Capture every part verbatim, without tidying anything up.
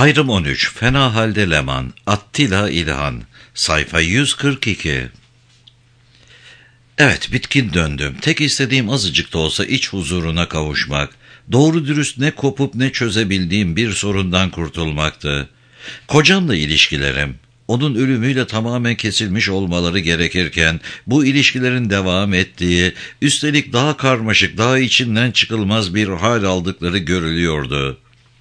Ayrım on üç. Fena halde Leman. Attila İlhan. Sayfa yüz kırk iki. Evet, bitkin döndüm. Tek istediğim azıcık da olsa iç huzuruna kavuşmak. Doğru dürüst ne kopup ne çözebildiğim bir sorundan kurtulmaktı. Kocamla ilişkilerim, onun ölümüyle tamamen kesilmiş olmaları gerekirken bu ilişkilerin devam ettiği, üstelik daha karmaşık, daha içinden çıkılmaz bir hal aldıkları görülüyordu.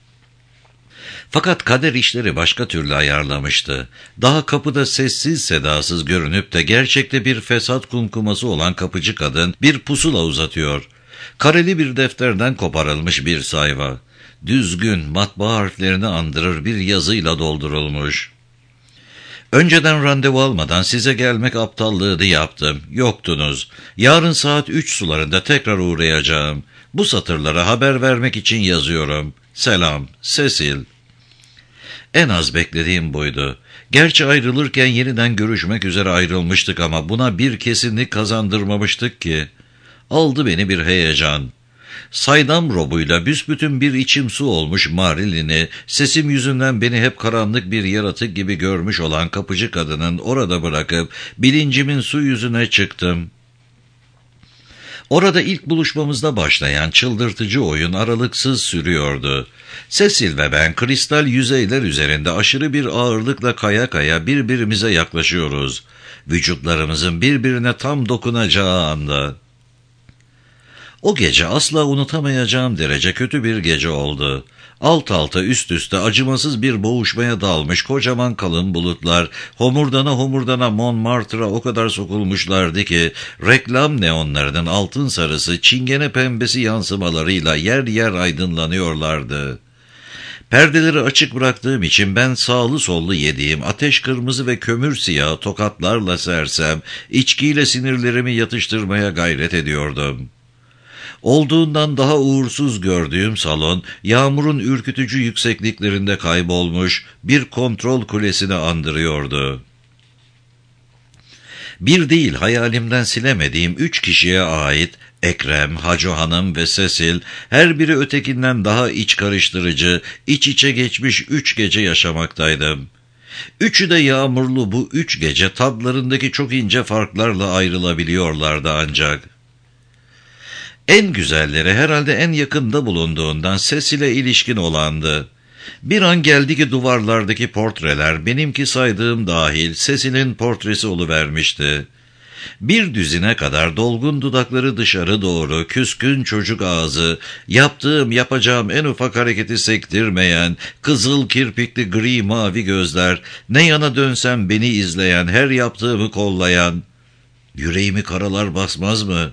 Fakat kader işleri başka türlü ayarlamıştı. Daha kapıda sessiz sedasız görünüp de gerçekte bir fesat kumkuması olan kapıcı kadın bir pusula uzatıyor. Kareli bir defterden koparılmış bir sayfa. Düzgün, matbaa harflerini andırır bir yazıyla doldurulmuş. Önceden randevu almadan size gelmek aptallığını yaptım. Yoktunuz. Yarın saat üç sularında tekrar uğrayacağım. Bu satırlara haber vermek için yazıyorum. Selam, Cecil. En az beklediğim buydu. Gerçi ayrılırken yeniden görüşmek üzere ayrılmıştık ama buna bir kesinlik kazandırmamıştık ki. Aldı beni bir heyecan. Saydam robuyla büsbütün bir içim su olmuş Marilyn'i, sesim yüzünden beni hep karanlık bir yaratık gibi görmüş olan kapıcı kadının orada bırakıp bilincimin su yüzüne çıktım. Orada ilk buluşmamızda başlayan çıldırtıcı oyun aralıksız sürüyordu. Cecil ve ben kristal yüzeyler üzerinde aşırı bir ağırlıkla kaya kaya birbirimize yaklaşıyoruz. Vücutlarımızın birbirine tam dokunacağı anda. O gece asla unutamayacağım derece kötü bir gece oldu. Alt alta üst üste acımasız bir boğuşmaya dalmış kocaman kalın bulutlar, homurdana homurdana Montmartre'a o kadar sokulmuşlardı ki, reklam neonlarının altın sarısı, çingene pembesi yansımalarıyla yer yer aydınlanıyorlardı. Perdeleri açık bıraktığım için ben sağlı sollu yediğim ateş kırmızı ve kömür siyahı tokatlarla sersem, içkiyle sinirlerimi yatıştırmaya gayret ediyordum. Olduğundan daha uğursuz gördüğüm salon, yağmurun ürkütücü yüksekliklerinde kaybolmuş bir kontrol kulesini andırıyordu. Bir değil hayalimden silemediğim üç kişiye ait Ekrem, Hacı Hanım ve Cecil, her biri ötekinden daha iç karıştırıcı, iç içe geçmiş üç gece yaşamaktaydım. Üçü de yağmurlu bu üç gece tadlarındaki çok ince farklarla ayrılabiliyorlardı ancak. En güzelleri herhalde en yakında bulunduğundan Cecil'e ilişkin olandı. Bir an geldi ki duvarlardaki portreler benimki saydığım dahil Cecil'in portresi oluvermişti. Bir düzine kadar dolgun dudakları dışarı doğru, küskün çocuk ağzı, yaptığım yapacağım en ufak hareketi sektirmeyen, kızıl kirpikli gri mavi gözler, ne yana dönsem beni izleyen, her yaptığımı kollayan. Yüreğimi karalar basmaz mı?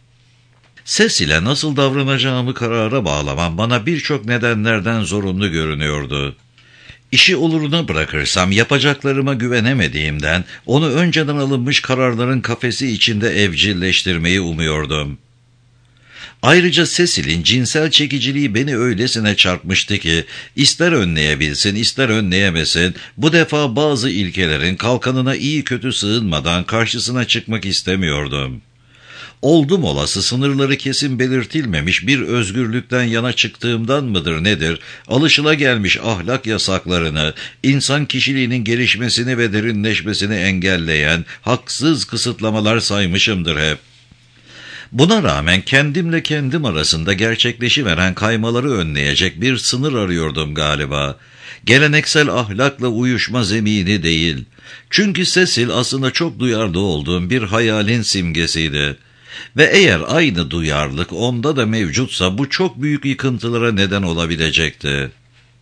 Cecil'e nasıl davranacağımı karara bağlamam bana birçok nedenlerden zorunlu görünüyordu. İşi oluruna bırakırsam yapacaklarıma güvenemediğimden onu önceden alınmış kararların kafesi içinde evcilleştirmeyi umuyordum. Ayrıca Cecil'in cinsel çekiciliği beni öylesine çarpmıştı ki ister önleyebilsin ister önleyemesin bu defa bazı ilkelerin kalkanına iyi kötü sığınmadan karşısına çıkmak istemiyordum. Oldum olası sınırları kesin belirtilmemiş bir özgürlükten yana çıktığımdan mıdır nedir, alışılagelmiş ahlak yasaklarını, insan kişiliğinin gelişmesini ve derinleşmesini engelleyen haksız kısıtlamalar saymışımdır hep. Buna rağmen kendimle kendim arasında gerçekleşiveren kaymaları önleyecek bir sınır arıyordum galiba. Geleneksel ahlakla uyuşma zemini değil. Çünkü Cecil aslında çok duyarlı olduğum bir hayalin simgesiydi. Ve eğer aynı duyarlılık onda da mevcutsa bu çok büyük yıkıntılara neden olabilecekti.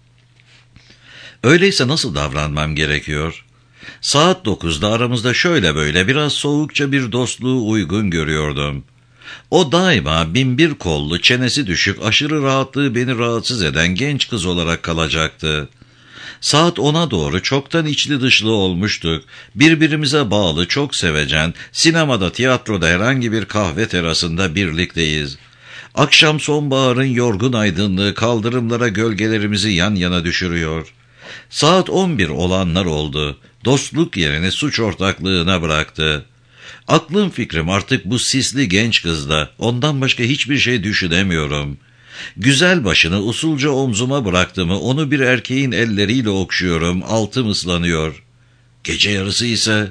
Öyleyse nasıl davranmam gerekiyor? Saat dokuzda aramızda şöyle böyle biraz soğukça bir dostluğu uygun görüyordum. O daima binbir kollu, çenesi düşük, aşırı rahatlığı beni rahatsız eden genç kız olarak kalacaktı. Saat ona doğru çoktan içli dışlı olmuştuk. Birbirimize bağlı, çok sevecen, sinemada, tiyatroda, herhangi bir kahve terasında birlikteyiz. Akşam sonbaharın yorgun aydınlığı kaldırımlara gölgelerimizi yan yana düşürüyor. Saat on bir olanlar oldu. Dostluk yerini suç ortaklığına bıraktı. Aklım fikrim artık bu sisli genç kızda. Ondan başka hiçbir şey düşünemiyorum. Güzel başını usulca omzuma bıraktı mı onu bir erkeğin elleriyle okşuyorum, altım ıslanıyor. Gece yarısı ise...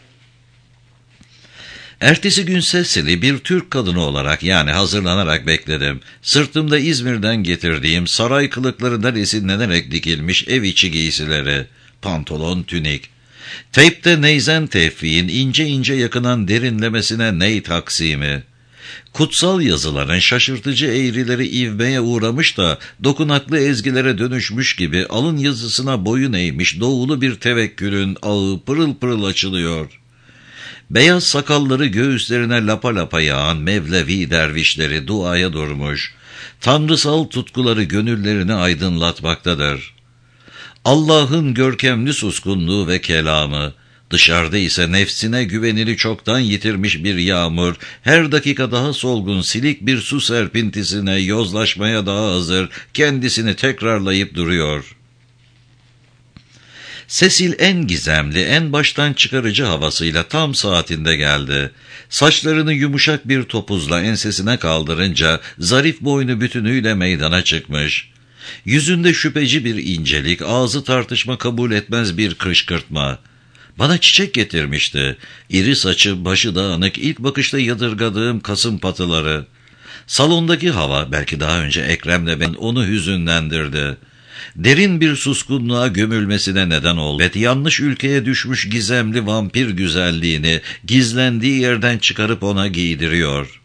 Ertesi gün Cecil'i bir Türk kadını olarak, yani hazırlanarak bekledim. Sırtımda İzmir'den getirdiğim saray kılıklarından esinlenerek dikilmiş ev içi giysileri, pantolon, tünik. Teypte neyzen tevfiğin ince ince yakınan derinlemesine ney taksimi. Kutsal yazıların şaşırtıcı eğrileri ivmeye uğramış da dokunaklı ezgilere dönüşmüş gibi alın yazısına boyun eğmiş doğulu bir tevekkülün ağı pırıl pırıl açılıyor. Beyaz sakalları göğüslerine lapa lapa yağan Mevlevi dervişleri duaya durmuş, tanrısal tutkuları gönüllerini aydınlatmaktadır. Allah'ın görkemli suskunluğu ve kelamı, dışarıda ise nefsine güvenini çoktan yitirmiş bir yağmur, her dakika daha solgun silik bir su serpintisine yozlaşmaya daha hazır, kendisini tekrarlayıp duruyor. Cecil en gizemli, en baştan çıkarıcı havasıyla tam saatinde geldi. Saçlarını yumuşak bir topuzla ensesine kaldırınca zarif boynu bütünüyle meydana çıkmış. Yüzünde şüpheci bir incelik, ağzı tartışma kabul etmez bir kışkırtma. Bana çiçek getirmişti. İri saçı, başı dağınık, ilk bakışta yadırgadığım kasım patıları. Salondaki hava, belki daha önce Ekrem'le ben onu hüzünlendirdi. Derin bir suskunluğa gömülmesine neden oldu. Evet, yanlış ülkeye düşmüş gizemli vampir güzelliğini gizlendiği yerden çıkarıp ona giydiriyor.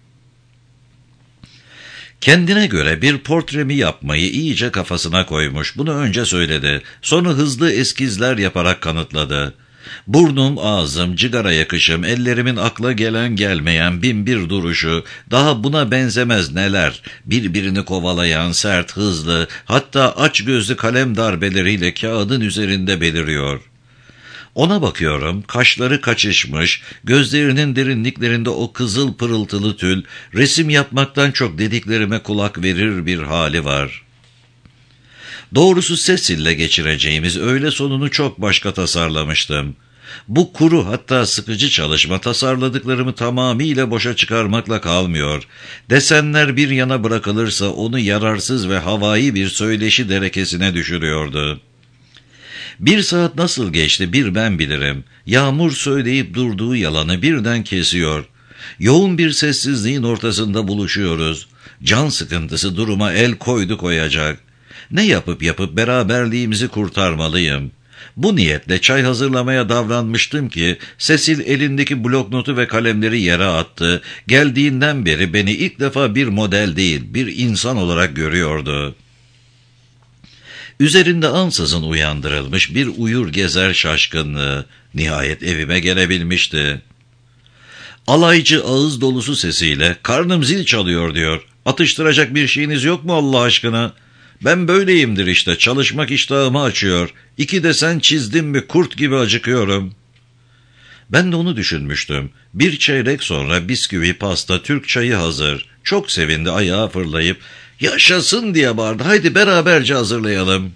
Kendine göre bir portremi yapmayı iyice kafasına koymuş. Bunu önce söyledi. Sonra hızlı eskizler yaparak kanıtladı. Burnum, ağzım, cigara yakışım, ellerimin akla gelen gelmeyen bin bir duruşu, daha buna benzemez neler, birbirini kovalayan, sert, hızlı, hatta açgözlü kalem darbeleriyle kağıdın üzerinde beliriyor. Ona bakıyorum, kaşları kaçışmış, gözlerinin derinliklerinde o kızıl pırıltılı tül, resim yapmaktan çok dediklerime kulak verir bir hali var. Doğrusu Cecil'le geçireceğimiz öğle sonunu çok başka tasarlamıştım. Bu kuru, hatta sıkıcı çalışma tasarladıklarımı tamamıyla boşa çıkarmakla kalmıyor. Desenler bir yana bırakılırsa onu yararsız ve havai bir söyleşi derekesine düşürüyordu. Bir saat nasıl geçti bir ben bilirim. Yağmur söyleyip durduğu yalanı birden kesiyor. Yoğun bir sessizliğin ortasında buluşuyoruz. Can sıkıntısı duruma el koydu koyacak. Ne yapıp yapıp beraberliğimizi kurtarmalıyım. Bu niyetle çay hazırlamaya davranmıştım ki Cecil elindeki bloknotu ve kalemleri yere attı. Geldiğinden beri beni ilk defa bir model değil, bir insan olarak görüyordu. Üzerinde ansızın uyandırılmış bir uyur gezer şaşkınlığı nihayet evime gelebilmişti. Alaycı ağız dolusu sesiyle "Karnım zil çalıyor" diyor. "Atıştıracak bir şeyiniz yok mu Allah aşkına? Ben böyleyimdir işte, çalışmak iştahımı açıyor. İki desen çizdim mi kurt gibi acıkıyorum." Ben de onu düşünmüştüm. Bir çeyrek sonra bisküvi, pasta, Türk çayı hazır. Çok sevindi, ayağa fırlayıp "Yaşasın!" diye bağırdı. "Haydi beraberce hazırlayalım."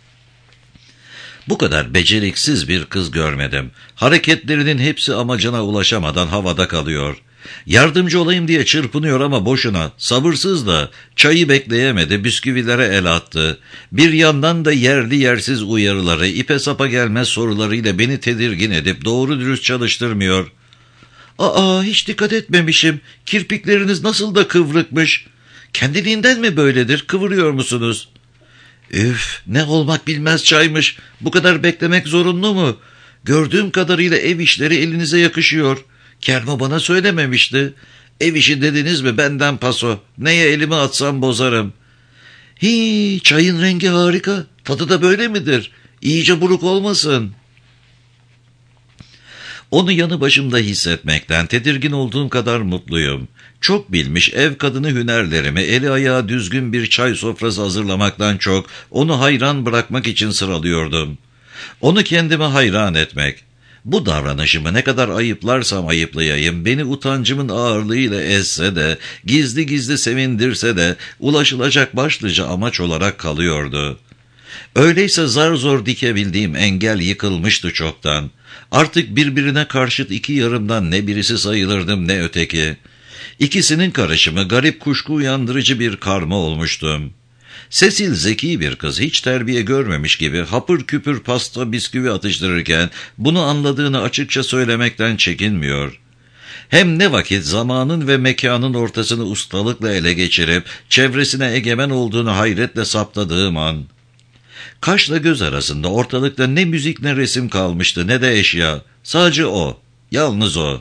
Bu kadar beceriksiz bir kız görmedim. Hareketlerinin hepsi amacına ulaşamadan havada kalıyor. Yardımcı olayım diye çırpınıyor ama boşuna. Sabırsız da çayı bekleyemedi, bisküvilere el attı. Bir yandan da yerli yersiz uyarıları, ipe sapa gelmez sorularıyla beni tedirgin edip doğru dürüst çalıştırmıyor. "Aa, hiç dikkat etmemişim. Kirpikleriniz nasıl da kıvrıkmış. Kendiliğinden mi böyledir? Kıvırıyor musunuz?" "Üf, ne olmak bilmez çaymış. Bu kadar beklemek zorunlu mu? Gördüğüm kadarıyla ev işleri elinize yakışıyor. Kermo bana söylememişti. Ev işi dediniz mi benden paso. Neye elimi atsam bozarım." "Hii, çayın rengi harika. Tadı da böyle midir? İyice buruk olmasın." Onu yanı başımda hissetmekten tedirgin olduğum kadar mutluyum. Çok bilmiş ev kadını hünerlerimi eli ayağı düzgün bir çay sofrası hazırlamaktan çok onu hayran bırakmak için sıralıyordum. Onu kendime hayran etmek. Bu davranışımı ne kadar ayıplarsam ayıplayayım, beni utancımın ağırlığıyla ezse de, gizli gizli sevindirse de ulaşılacak başlıca amaç olarak kalıyordu. Öyleyse zar zor dikebildiğim engel yıkılmıştı çoktan. Artık birbirine karşıt iki yarımdan ne birisi sayılırdım ne öteki. İkisinin karışımı garip, kuşku uyandırıcı bir karma olmuştum. Cecil zeki bir kız, hiç terbiye görmemiş gibi hapır küpür pasta bisküvi atıştırırken bunu anladığını açıkça söylemekten çekinmiyor. Hem ne vakit zamanın ve mekanın ortasını ustalıkla ele geçirip çevresine egemen olduğunu hayretle saptadığım an, kaşla göz arasında ortalıkta ne müzik ne resim kalmıştı, ne de eşya. Sadece o, yalnız o.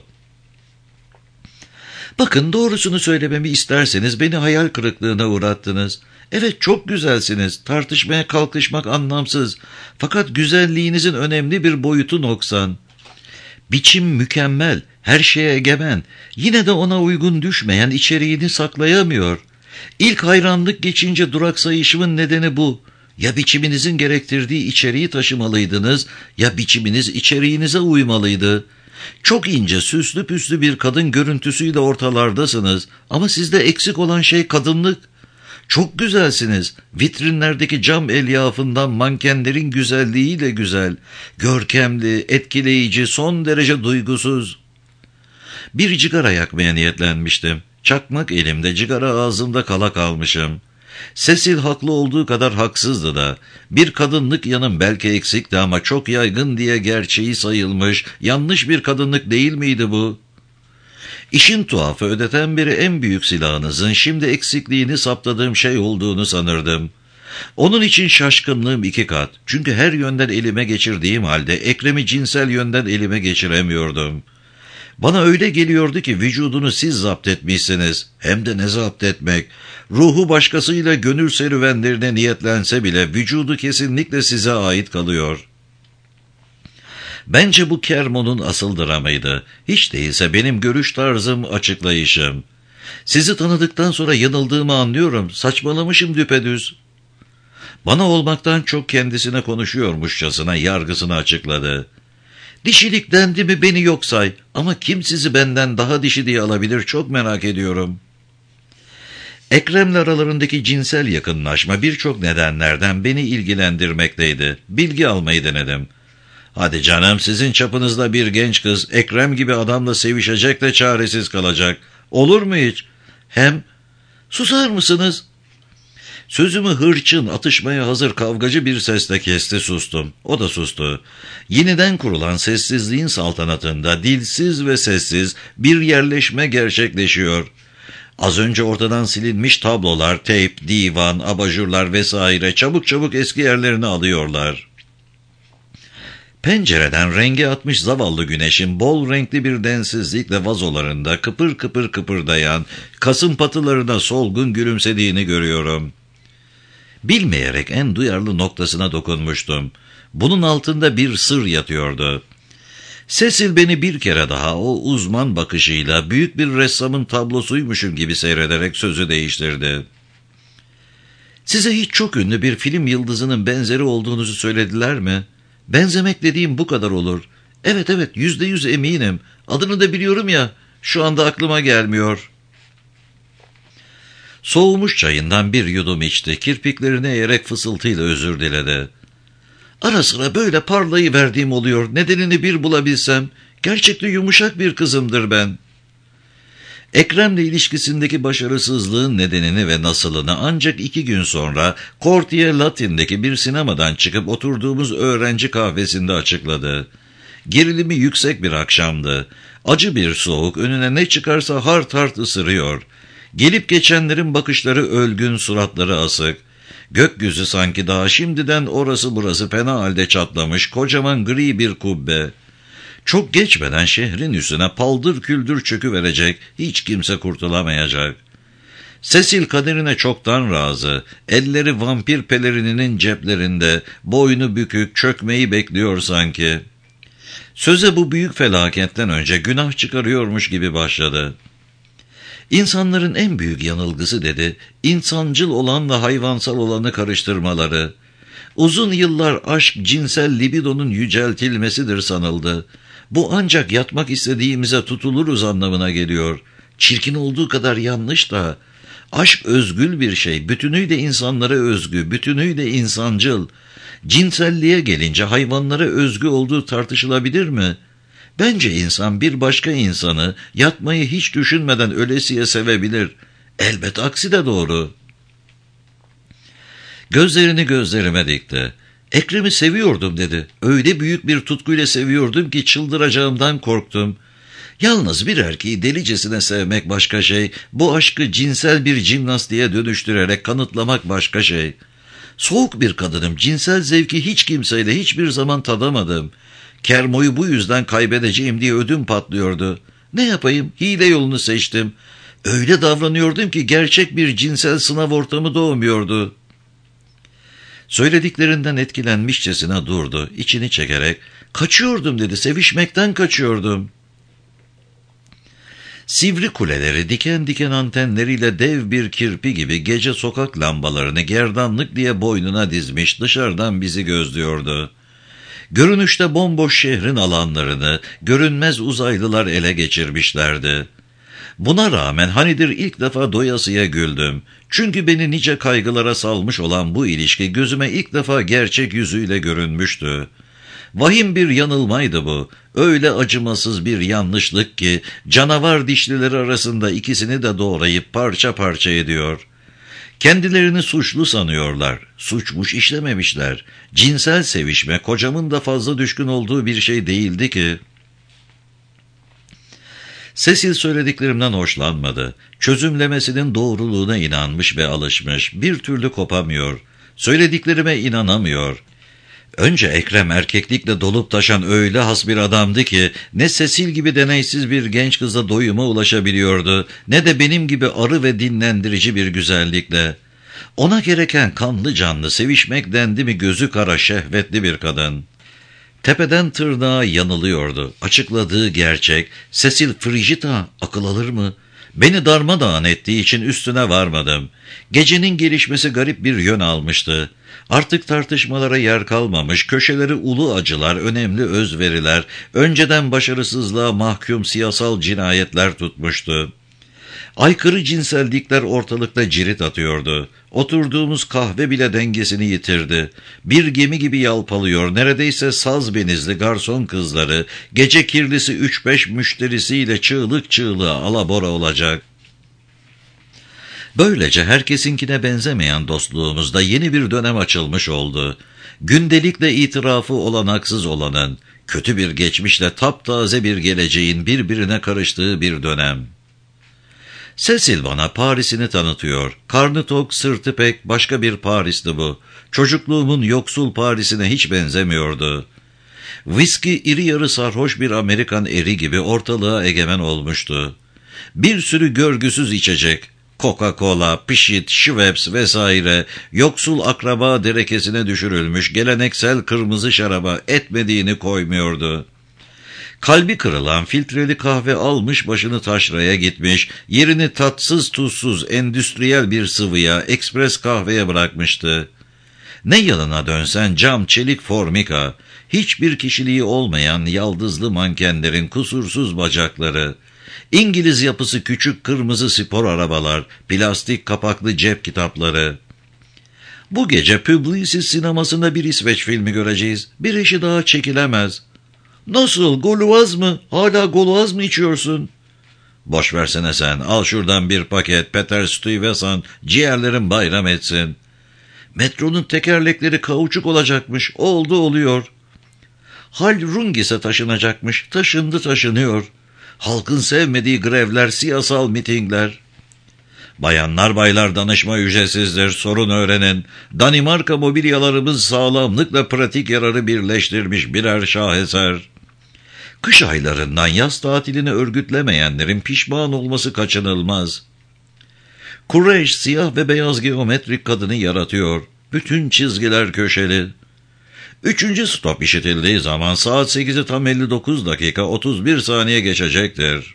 Bakın, doğrusunu söylememi isterseniz beni hayal kırıklığına uğrattınız. Evet, çok güzelsiniz. Tartışmaya kalkışmak anlamsız. Fakat güzelliğinizin önemli bir boyutu noksan. Biçim mükemmel, her şeye egemen. Yine de ona uygun düşmeyen içeriğini saklayamıyor. İlk hayranlık geçince duraksayışımın nedeni bu. Ya biçiminizin gerektirdiği içeriği taşımalıydınız, ya biçiminiz içeriğinize uymalıydı. Çok ince, süslü püslü bir kadın görüntüsüyle ortalardasınız ama sizde eksik olan şey kadınlık. Çok güzelsiniz. Vitrinlerdeki cam elyafından mankenlerin güzelliğiyle güzel, görkemli, etkileyici, son derece duygusuz. Bir cigara yakmaya niyetlenmiştim. Çakmak elimde, cigara ağzımda kala kalmışım. Cecil haklı olduğu kadar haksızdı da. Bir kadınlık yanım belki eksikti ama çok yaygın diye gerçeği sayılmış, yanlış bir kadınlık değil miydi bu? İşin tuhafı, ödeten biri en büyük silahınızın şimdi eksikliğini saptadığım şey olduğunu sanırdım. Onun için şaşkınlığım iki kat. Çünkü her yönden elime geçirdiğim halde Ekrem'i cinsel yönden elime geçiremiyordum. Bana öyle geliyordu ki vücudunu siz zapt etmişsiniz. Hem de ne zapt etmek. Ruhu başkasıyla gönül serüvenlerine niyetlense bile vücudu kesinlikle size ait kalıyor. Bence bu Kermon'un asıl dramıydı. Hiç değilse benim görüş tarzım, açıklayışım. Sizi tanıdıktan sonra yanıldığımı anlıyorum. Saçmalamışım düpedüz. Bana olmaktan çok kendisine konuşuyormuşçasına yargısını açıkladı. Dişilik dendi mi beni yok say. Ama kim sizi benden daha dişi diye alabilir, çok merak ediyorum. Ekrem'le aralarındaki cinsel yakınlaşma birçok nedenlerden beni ilgilendirmekteydi. Bilgi almayı denedim. Hadi canım, sizin çapınızda bir genç kız Ekrem gibi adamla sevişecek de çaresiz kalacak. Olur mu hiç? Hem, susar mısınız? Sözümü hırçın, atışmaya hazır kavgacı bir sesle kesti, sustum. O da sustu. Yeniden kurulan sessizliğin saltanatında dilsiz ve sessiz bir yerleşme gerçekleşiyor. Az önce ortadan silinmiş tablolar, teyp, divan, abajurlar vesaire çabuk çabuk eski yerlerini alıyorlar. Pencereden rengi atmış zavallı güneşin bol renkli bir densizlikle vazolarında kıpır kıpır kıpırdayan, kasım patılarına solgun gülümsediğini görüyorum. Bilmeyerek en duyarlı noktasına dokunmuştum. Bunun altında bir sır yatıyordu. Cecil beni bir kere daha o uzman bakışıyla büyük bir ressamın tablosuymuşum gibi seyrederek sözü değiştirdi. Size hiç çok ünlü bir film yıldızının benzeri olduğunuzu söylediler mi? Benzemek dediğim bu kadar olur. Evet evet, yüzde yüz eminim. Adını da biliyorum ya, şu anda aklıma gelmiyor. Soğumuş çayından bir yudum içti. Kirpiklerini eğerek fısıltıyla özür diledi. Ara sıra böyle parlayıverdiğim oluyor. Nedenini bir bulabilsem. Gerçekten yumuşak bir kızımdır ben. Ekrem'le ilişkisindeki başarısızlığın nedenini ve nasılını ancak iki gün sonra Cortier Latin'deki bir sinemadan çıkıp oturduğumuz öğrenci kahvesinde açıkladı. Gerilimi yüksek bir akşamdı. Acı bir soğuk önüne ne çıkarsa hart hart ısırıyor. Gelip geçenlerin bakışları ölgün, suratları asık. Gökyüzü sanki daha şimdiden orası burası fena halde çatlamış kocaman gri bir kubbe. Çok geçmeden şehrin üstüne paldır küldür çöküverecek, hiç kimse kurtulamayacak. Cecil kaderine çoktan razı, elleri vampir pelerininin ceplerinde, boynu bükük, çökmeyi bekliyor sanki. Söze bu büyük felaketten önce günah çıkarıyormuş gibi başladı. İnsanların en büyük yanılgısı dedi, insancıl olanla hayvansal olanı karıştırmaları. Uzun yıllar aşk cinsel libidonun yüceltilmesidir sanıldı. Bu ancak yatmak istediğimize tutuluruz anlamına geliyor. Çirkin olduğu kadar yanlış da. Aşk özgül bir şey, bütünüyle insanlara özgü, bütünüyle insancıl. Cinselliğe gelince hayvanlara özgü olduğu tartışılabilir mi? Bence insan bir başka insanı yatmayı hiç düşünmeden ölesiye sevebilir. Elbet aksi de doğru. Gözlerini gözlerime dikti. Ekrem'i seviyordum dedi. Öyle büyük bir tutkuyla seviyordum ki çıldıracağımdan korktum. Yalnız bir erkeği delicesine sevmek başka şey, bu aşkı cinsel bir jimnastiğe dönüştürerek kanıtlamak başka şey. Soğuk bir kadınım, cinsel zevki hiç kimseyle hiçbir zaman tadamadım. Kermo'yu bu yüzden kaybedeceğim diye ödüm patlıyordu. Ne yapayım, hile yolunu seçtim. Öyle davranıyordum ki gerçek bir cinsel sınav ortamı doğmuyordu. Söylediklerinden etkilenmişçesine durdu, içini çekerek, kaçıyordum dedi, sevişmekten kaçıyordum. Sivri kuleleri, diken diken antenleriyle dev bir kirpi gibi gece sokak lambalarını gerdanlık diye boynuna dizmiş dışarıdan bizi gözlüyordu. Görünüşte bomboş şehrin alanlarını görünmez uzaylılar ele geçirmişlerdi. Buna rağmen hanidir ilk defa doyasıya güldüm. Çünkü beni nice kaygılara salmış olan bu ilişki gözüme ilk defa gerçek yüzüyle görünmüştü. Vahim bir yanılmaydı bu. Öyle acımasız bir yanlışlık ki canavar dişlileri arasında ikisini de doğrayıp parça parça ediyor. Kendilerini suçlu sanıyorlar. Suçmuş işlememişler. Cinsel sevişme kocamın da fazla düşkün olduğu bir şey değildi ki. Cecil söylediklerimden hoşlanmadı. Çözümlemesinin doğruluğuna inanmış ve alışmış. Bir türlü kopamıyor. Söylediklerime inanamıyor. Önce Ekrem erkeklikle dolup taşan öyle has bir adamdı ki ne Cecil gibi deneysiz bir genç kıza doyuma ulaşabiliyordu ne de benim gibi arı ve dinlendirici bir güzellikle. Ona gereken kanlı canlı sevişmek dendi mi gözü kara şehvetli bir kadın. Tepeden tırnağa yanılıyordu. Açıkladığı gerçek, Cecil Frigida akıl alır mı? Beni darmadağın ettiği için üstüne varmadım. Gecenin gelişmesi garip bir yön almıştı. Artık tartışmalara yer kalmamış, köşeleri ulu acılar, önemli özveriler, önceden başarısızlığa mahkum siyasal cinayetler tutmuştu. Aykırı cinsellikler ortalıkta cirit atıyordu. Oturduğumuz kahve bile dengesini yitirdi. Bir gemi gibi yalpalıyor, neredeyse saz benizli garson kızları, gece kirlisi üç beş müşterisiyle çığlık çığlığa alabora olacak. Böylece herkesinkine benzemeyen dostluğumuzda yeni bir dönem açılmış oldu. Gündelikle itirafı olanaksız olanın, kötü bir geçmişle taptaze bir geleceğin birbirine karıştığı bir dönem. Cecil bana Paris'ini tanıtıyor. Karnı tok, sırtı pek, başka bir Paris'ti bu. Çocukluğumun yoksul Paris'ine hiç benzemiyordu. Viski iri yarı sarhoş bir Amerikan eri gibi ortalığa egemen olmuştu. Bir sürü görgüsüz içecek, Coca-Cola, pişit, Schweppes vesaire, yoksul akraba derekesine düşürülmüş geleneksel kırmızı şaraba etmediğini koymuyordu. Kalbi kırılan filtreli kahve almış başını taşraya gitmiş, yerini tatsız tuzsuz endüstriyel bir sıvıya, ekspres kahveye bırakmıştı. Ne yanına dönsen cam, çelik formika, hiçbir kişiliği olmayan yaldızlı mankenlerin kusursuz bacakları, İngiliz yapısı küçük kırmızı spor arabalar, plastik kapaklı cep kitapları. Bu gece Publicis sinemasında bir İsveç filmi göreceğiz. Bir eşi daha çekilemez. Nasıl, Gauloise mı? Hala Gauloise mı içiyorsun? Boş versene sen, al şuradan bir paket Peter Stuyvesant, ciğerlerin bayram etsin. Metronun tekerlekleri kauçuk olacakmış, oldu oluyor. Hal Rungis'e taşınacakmış, taşındı taşınıyor. Halkın sevmediği grevler, siyasal mitingler. Bayanlar baylar danışma ücretsizdir, sorun öğrenin. Danimarka mobilyalarımız sağlamlıkla pratik yararı birleştirmiş birer şaheser. Kış aylarından yaz tatilini örgütlemeyenlerin pişman olması kaçınılmaz. Kureyş siyah ve beyaz geometrik kadını yaratıyor. Bütün çizgiler köşeli. Üçüncü stop işitildiği zaman saat sekizi tam elli dokuz dakika otuz bir saniye geçecektir.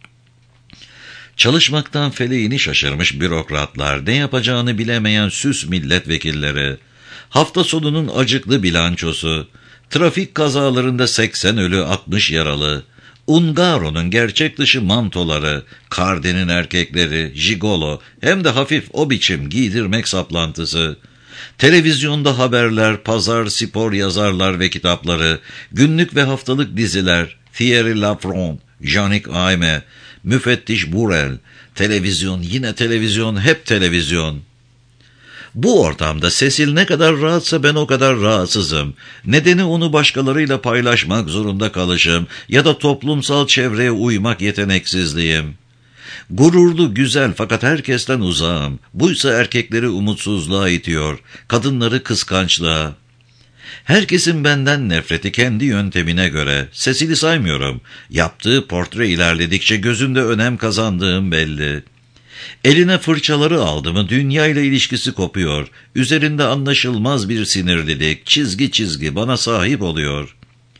Çalışmaktan feleğini şaşırmış bürokratlar, ne yapacağını bilemeyen süs milletvekilleri, hafta sonunun acıklı bilançosu, trafik kazalarında seksen ölü altmış yaralı, Ungaro'nun gerçek dışı mantoları, Karden'in erkekleri, jigolo, hem de hafif o biçim giydirmek saplantısı, televizyonda haberler, pazar, spor yazarlar ve kitapları, günlük ve haftalık diziler, Thierry Lafront, Yannick Aime, Müfettiş Burel, televizyon, yine televizyon, hep televizyon. Bu ortamda Cecil ne kadar rahatsa ben o kadar rahatsızım. Nedeni onu başkalarıyla paylaşmak zorunda kalışım ya da toplumsal çevreye uymak yeteneksizliğim. Gururlu, güzel fakat herkesten uzağım. Buysa erkekleri umutsuzluğa itiyor, kadınları kıskançlığa. Herkesin benden nefreti kendi yöntemine göre. Cecil'i saymıyorum. Yaptığı portre ilerledikçe gözünde önem kazandığım belli. Eline fırçaları aldı mı dünyayla ilişkisi kopuyor. Üzerinde anlaşılmaz bir sinirlilik, çizgi çizgi bana sahip oluyor.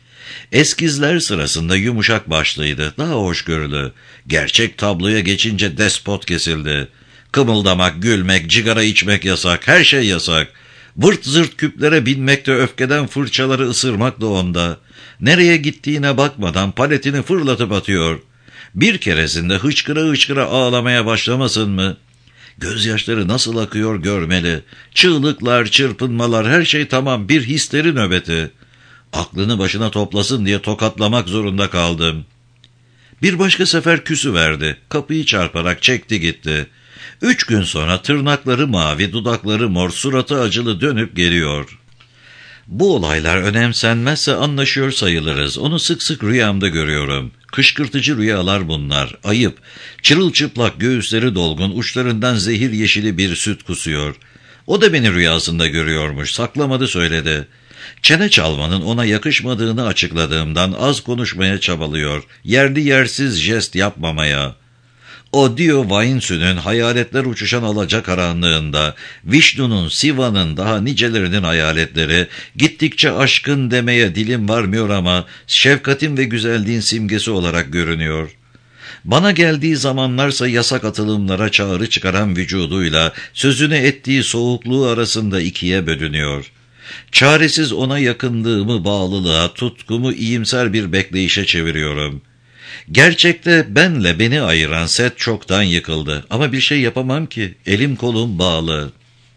Eskizler sırasında yumuşak başlıydı, daha hoşgörülü. Gerçek tabloya geçince despot kesildi. Kımıldamak, gülmek, cigara içmek yasak, her şey yasak. Vırt zırt küplere binmek de öfkeden fırçaları ısırmak da onda. Nereye gittiğine bakmadan paletini fırlatıp atıyor. Bir keresinde hıçkıra hıçkıra ağlamaya başlamasın mı? Gözyaşları nasıl akıyor görmeli. Çığlıklar, çırpınmalar, her şey tamam, bir histeri nöbeti. Aklını başına toplasın diye tokatlamak zorunda kaldım. Bir başka sefer küsüverdi. Kapıyı çarparak çekti gitti. Üç gün sonra tırnakları mavi, dudakları mor, suratı acılı dönüp geliyor. Bu olaylar önemsenmezse anlaşıyor sayılırız. Onu sık sık rüyamda görüyorum. Kışkırtıcı rüyalar bunlar. Ayıp. Çırılçıplak, göğüsleri dolgun, uçlarından zehir yeşili bir süt kusuyor. O da beni rüyasında görüyormuş. Saklamadı söyledi. Çene çalmanın ona yakışmadığını açıkladığımdan az konuşmaya çabalıyor. Yerli yersiz jest yapmamaya. O Diyovainsu'nun hayaletler uçuşan alacakaranlığında, Vişnu'nun, Siva'nın daha nicelerinin hayaletleri, gittikçe aşkın demeye dilim varmıyor ama şefkatin ve güzelliğin simgesi olarak görünüyor. Bana geldiği zamanlarsa yasak atılımlara çağrı çıkaran vücuduyla sözünü ettiği soğukluğu arasında ikiye bölünüyor. Çaresiz ona yakınlığımı bağlılığa, tutkumu iyimser bir bekleyişe çeviriyorum. Gerçekte benle beni ayıran set çoktan yıkıldı ama bir şey yapamam ki, elim kolum bağlı.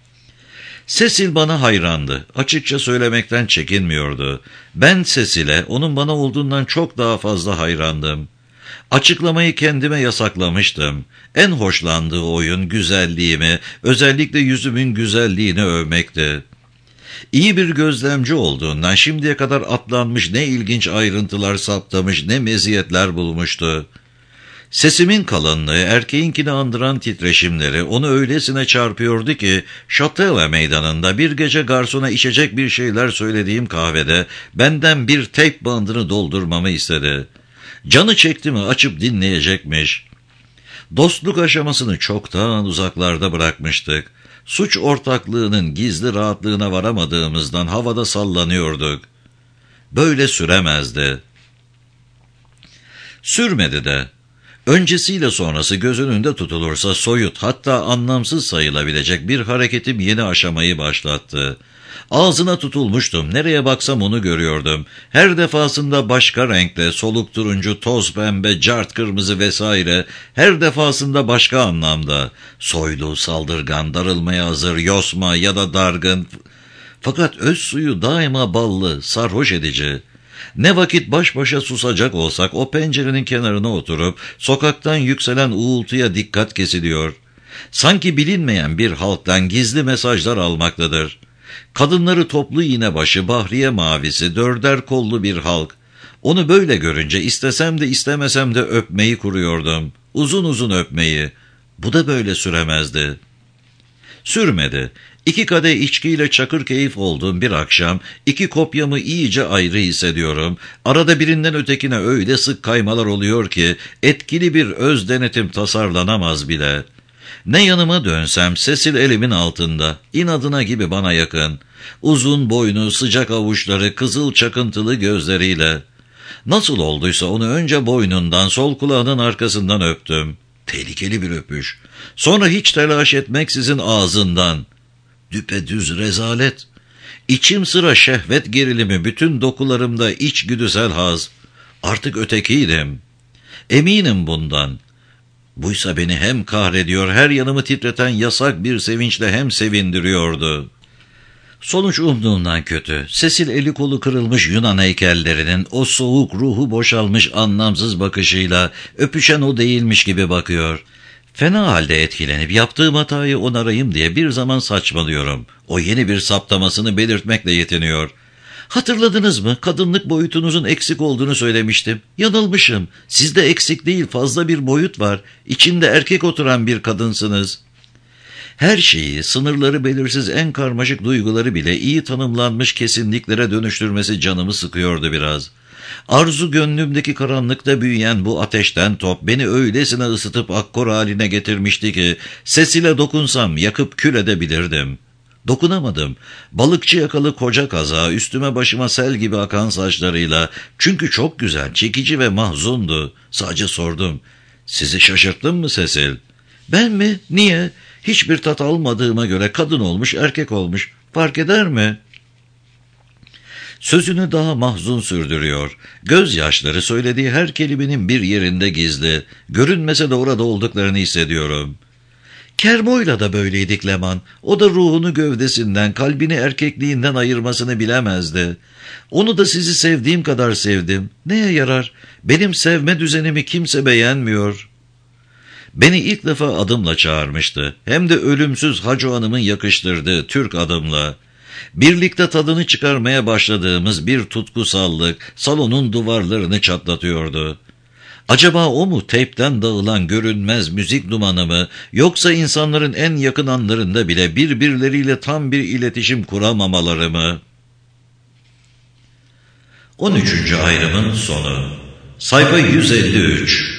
Cecil bana hayrandı, açıkça söylemekten çekinmiyordu. Ben Cecil'e onun bana olduğundan çok daha fazla hayrandım. Açıklamayı kendime yasaklamıştım. En hoşlandığı oyun güzelliğimi, özellikle yüzümün güzelliğini övmekti. İyi bir gözlemci olduğundan şimdiye kadar atlanmış ne ilginç ayrıntılar saptamış, ne meziyetler bulmuştu. Sesimin kalınlığı, erkeğinkini andıran titreşimleri onu öylesine çarpıyordu ki, Şatela meydanında bir gece garsona içecek bir şeyler söylediğim kahvede benden bir tape bandını doldurmamı istedi. Canı çekti mi açıp dinleyecekmiş. Dostluk aşamasını çoktan uzaklarda bırakmıştık. Suç ortaklığının gizli rahatlığına varamadığımızdan havada sallanıyorduk. Böyle süremezdi. Sürmedi de. Öncesiyle sonrası göz önünde tutulursa soyut, hatta anlamsız sayılabilecek bir hareketim yeni aşamayı başlattı. Ağzına tutulmuştum, nereye baksam onu görüyordum. Her defasında başka renkte, soluk turuncu, toz pembe, cart kırmızı vesaire, her defasında başka anlamda. Soylu, saldırgan, darılmaya hazır, yosma ya da dargın. Fakat öz suyu daima ballı, sarhoş edici. Ne vakit baş başa susacak olsak o pencerenin kenarına oturup sokaktan yükselen uğultuya dikkat kesiliyor. Sanki bilinmeyen bir halktan gizli mesajlar almaktadır. Kadınları toplu iğnebaşı, bahriye mavisi, dörder kollu bir halk. Onu böyle görünce istesem de istemesem de öpmeyi kuruyordum. Uzun uzun öpmeyi. Bu da böyle süremezdi. Sürmedi. İki kadeh içkiyle çakır keyif olduğum bir akşam, iki kopyamı iyice ayrı hissediyorum. Arada birinden ötekine öyle sık kaymalar oluyor ki, etkili bir öz denetim tasarlanamaz bile. Ne yanıma dönsem Cecil elimin altında, inadına gibi bana yakın. Uzun boynu, sıcak avuçları, kızıl çakıntılı gözleriyle. Nasıl olduysa onu önce boynundan, sol kulağının arkasından öptüm. Tehlikeli bir öpüş. Sonra hiç telaş etmeksizin ağzından. Düpedüz rezalet. İçim sıra şehvet gerilimi, bütün dokularımda içgüdüsel haz. Artık ötekiydim. Eminim bundan. Buysa beni hem kahrediyor, her yanımı titreten yasak bir sevinçle hem sevindiriyordu. Sonuç umduğumdan kötü. Sesil eli kolu kırılmış Yunan heykellerinin o soğuk ruhu boşalmış anlamsız bakışıyla öpüşen o değilmiş gibi bakıyor. Fena halde etkilenip yaptığım hatayı onarayım diye bir zaman saçmalıyorum. O yeni bir saptamasını belirtmekle yetiniyor. Hatırladınız mı? Kadınlık boyutunuzun eksik olduğunu söylemiştim. Yanılmışım. Sizde eksik değil, fazla bir boyut var. İçinde erkek oturan bir kadınsınız. Her şeyi, sınırları belirsiz en karmaşık duyguları bile iyi tanımlanmış kesinliklere dönüştürmesi canımı sıkıyordu biraz. Arzu gönlümdeki karanlıkta büyüyen bu ateşten top beni öylesine ısıtıp akkor haline getirmişti ki sesile dokunsam yakıp kül edebilirdim. Dokunamadım. Balıkçı yakalı koca kaza üstüme başıma sel gibi akan saçlarıyla, çünkü çok güzel, çekici ve mahzundu. Sadece sordum. Sizi şaşırttım mı Sesil? Ben mi? Niye? Hiçbir tat almadığıma göre kadın olmuş, erkek olmuş. Fark eder mi? Sözünü daha mahzun sürdürüyor. Gözyaşları söylediği her kelimenin bir yerinde gizli. Görünmese de orada olduklarını hissediyorum. Kermo'yla da böyleydik Leman. O da ruhunu gövdesinden, kalbini erkekliğinden ayırmasını bilemezdi. Onu da sizi sevdiğim kadar sevdim. Neye yarar? Benim sevme düzenimi kimse beğenmiyor. Beni ilk defa adımla çağırmıştı. Hem de ölümsüz Hacı Hanım'ın yakıştırdığı Türk adımla. Birlikte tadını çıkarmaya başladığımız bir tutkusallık salonun duvarlarını çatlatıyordu. Acaba o mu teypten dağılan görünmez müzik dumanı mı, yoksa insanların en yakın anlarında bile birbirleriyle tam bir iletişim kuramamaları mı? on üçüncü ayrımın sonu. Sayfa yüz elli üç.